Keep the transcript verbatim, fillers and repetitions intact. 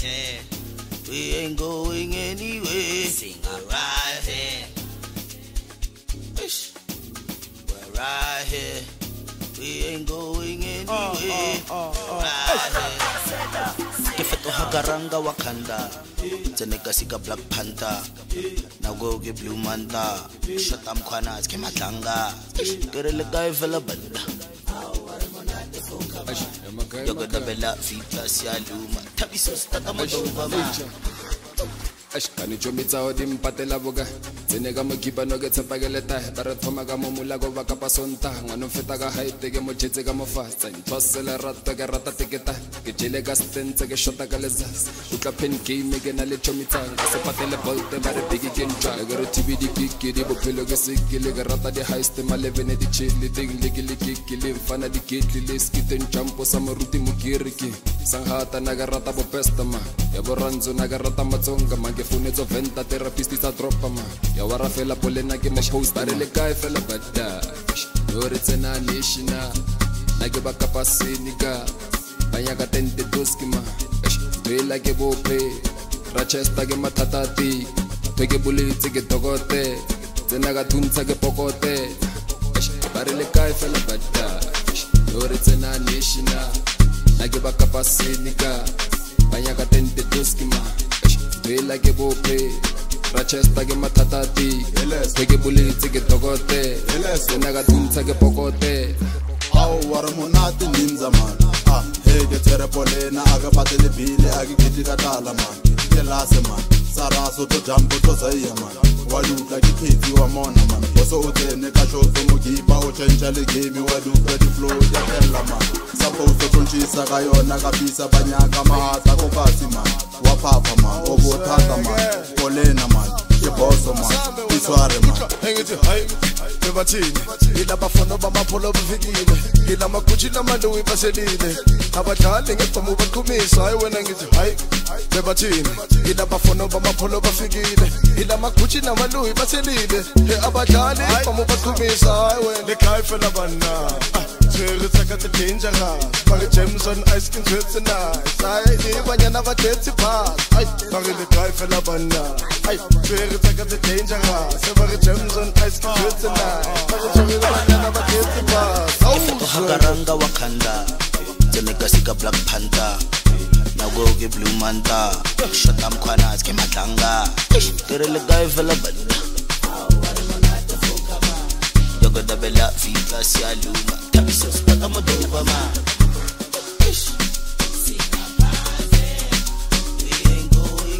here. We ain't going anywhere. Sing right here. We're right here. We ain't going anywhere. Oh, oh, oh, oh. Right here. Ke fetoha karanga Wakanda. Tsene ka sika Black Panther. Now go get Blue Manta. Shut up kwana ke matlanga. Ke re le kae fela banda. Yo go dabela fitla sia luma. Tabiso stata madova ma. Ash kani chomitsa odi mpatela boga tsene ka mokipa no ke tshepakeleta ba re thoma ka mo mulago ba ka pasonta ngwana feta ka haite ke mo tshetse ka mo fatsa ntsosela rata ke rata tiketa ke jele ka stentse ke shota ka lezas utla pen game ke na le chomitsa ka se patele bolte ba re big ke ntwa ke re tv di big ke di bophelo ke se ke le ke rata di heist ma levene di chili ding le ke le ke le mfana di ketli le skiten jumpo sa moruti mo kiriki sanghata na ka rata bo pestama ya boranzo na ka rata matsonga ma funetso venta therapist tsa dropa ma ya wara fela polena ke mo post are le kae fela bada yo re tsena national na ke ba kapasini ka banya ka tente doski ma bela ke bope rachesta ke mathatati ke ke bulitse ke tokote tsena ka thuntsa ke pokote bare le kae fela bada yo re tsena national na ke ba kapasini ka banya ka tente doski ma Bela ke bope Rachesta ke mathatati ke bulitse ke tokote tsena ka thuntsa ke pokote Aw war monate ninza man ah hey ke tsere polena aga patele bile aga ke ka tala man ke lase man saraso to jambo to zaya man waluka ke phethi wa mona man boso o tsene ka shoto mo gipa o change le game waluka di flow ya hella man suppose to tshisa ka yona ka bisa banyaka mahata ko kasi man wa papa man o bo thata man polena man ke boso man isware man Engithi hayi bebathini ilapha fono bamapholo bufikile ila maguji lamanduwi baselile abadlali ngephamu baqhumisa hayi wena ngithi hayi bebathini ilapha fono bamapholo bafikile ila maguji lamanduwi baselile he abadlali ngephamu baqhumisa hayi wena le guy fela bana Tsere tsaka the dangerous Pare gems on ice skin sweats and nice Ay, di banyana ba tetsi pass Ay, pare le guy fela bana Ay, tsere tsaka the dangerous Pare gems on ice skin sweats and nice Pare tsere banyana ba tetsi pass Fetoha karanga Wakanda Tsene ka sika Black Panther Now go get Blue Manta Shut up kwana ke matlanga Ke re le kae fela banda Yo go dabela fitla sia luma Tabiso stata madova ma